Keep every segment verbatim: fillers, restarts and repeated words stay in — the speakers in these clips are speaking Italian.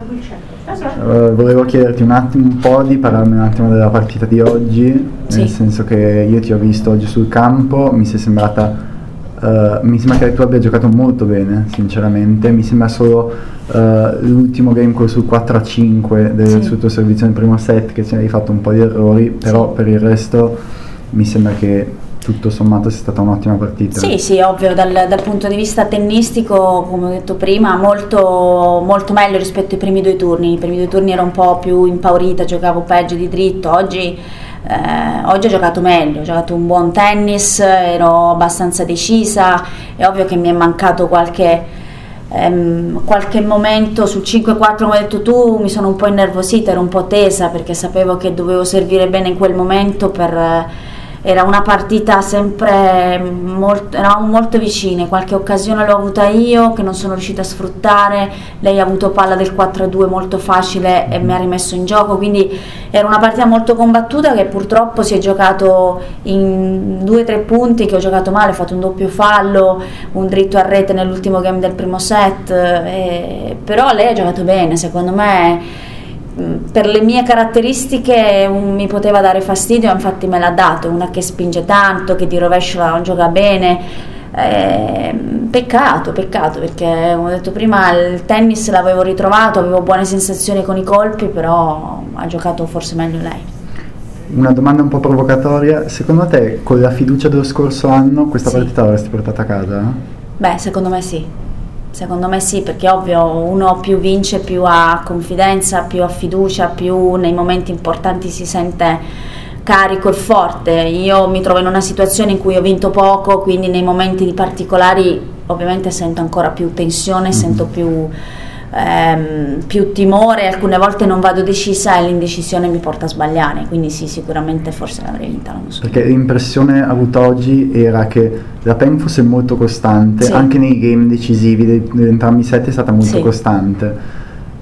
Uh, volevo chiederti un attimo un po' di parlarmi un attimo della partita di oggi, sì. Nel senso che io ti ho visto oggi sul campo, mi sei sembrata uh, mi sembra che tu abbia giocato molto bene, sinceramente. Mi sembra solo uh, l'ultimo game quello sul quattro a cinque del, sì. sul tuo servizio nel primo set che ci hai fatto un po' di errori, però sì. Per il resto mi sembra che tutto sommato sia stata un'ottima partita. Sì, sì, ovvio, dal, dal punto di vista tennistico, come ho detto prima, molto, molto meglio rispetto ai primi due turni. I primi due turni ero un po' più impaurita, giocavo peggio di dritto. Oggi, eh, oggi ho giocato meglio, ho giocato un buon tennis, ero abbastanza decisa. È ovvio che mi è mancato qualche, ehm, qualche momento sul cinque quattro, come hai detto tu, mi sono un po' innervosita, ero un po' tesa perché sapevo che dovevo servire bene in quel momento per... Era una partita sempre molto, eravamo molto vicine, qualche occasione l'ho avuta io che non sono riuscita a sfruttare, lei ha avuto palla del quattro a due molto facile e mi ha rimesso in gioco, quindi era una partita molto combattuta che purtroppo si è giocato in due o tre punti, che ho giocato male, ho fatto un doppio fallo, un dritto a rete nell'ultimo game del primo set, e, però lei ha giocato bene, secondo me. Per le mie caratteristiche un, mi poteva dare fastidio, infatti me l'ha dato, una che spinge tanto, che di rovescio non gioca bene, eh, peccato, peccato perché come ho detto prima il tennis l'avevo ritrovato, avevo buone sensazioni con i colpi, però ha giocato forse meglio lei. Una domanda un po' provocatoria, secondo te con la fiducia dello scorso anno questa sì. partita l'avresti portata a casa? Beh, secondo me sì. Secondo me sì, perché ovvio uno più vince, più ha confidenza, più ha fiducia, più nei momenti importanti si sente carico e forte. Io mi trovo in una situazione in cui ho vinto poco, quindi nei momenti di particolari ovviamente sento ancora più tensione, mm-hmm. sento più, ehm, più timore, alcune volte non vado decisa e l'indecisione mi porta a sbagliare, quindi sì, sicuramente forse l'avrei vinta l'anno scorso. Perché l'impressione avuta oggi era che la Peng fosse molto costante, sì. anche nei game decisivi di entrambi i set è stata molto sì. costante.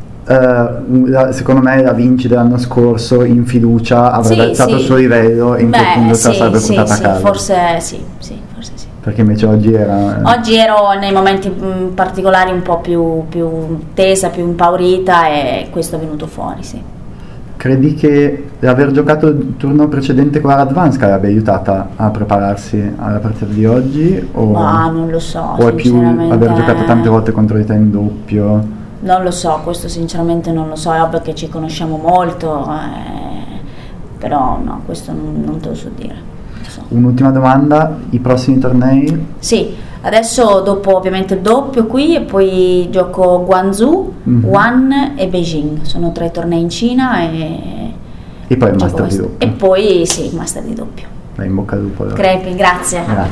Uh, la, secondo me la Vinci dell'anno scorso in fiducia avrebbe sì, alzato sì. il suo livello e in quel punto sì, se la sarebbe sì, portata sì, a casa. Forse sì, sì, forse sì. Perché invece oggi era... Oggi ero nei momenti mh, particolari un po' più, più tesa, più impaurita e questo è venuto fuori, sì. Credi che l'aver giocato il turno precedente con la Radvanska l'abbia aiutata a prepararsi alla partita di oggi? O, Ma non lo so, o è più aver giocato tante volte contro di te in doppio? Non lo so, questo sinceramente non lo so, è ovvio che ci conosciamo molto, eh, però no, questo non, non te lo so dire. So. Un'ultima domanda, i prossimi tornei? Sì, adesso dopo ovviamente il doppio qui e poi gioco Guangzhou, mm-hmm. Wuhan e Beijing, sono tre tornei in Cina e, e poi il master di doppio. E poi sì, il master di doppio. Dai, in bocca al lupo. Crepi, grazie. Grazie.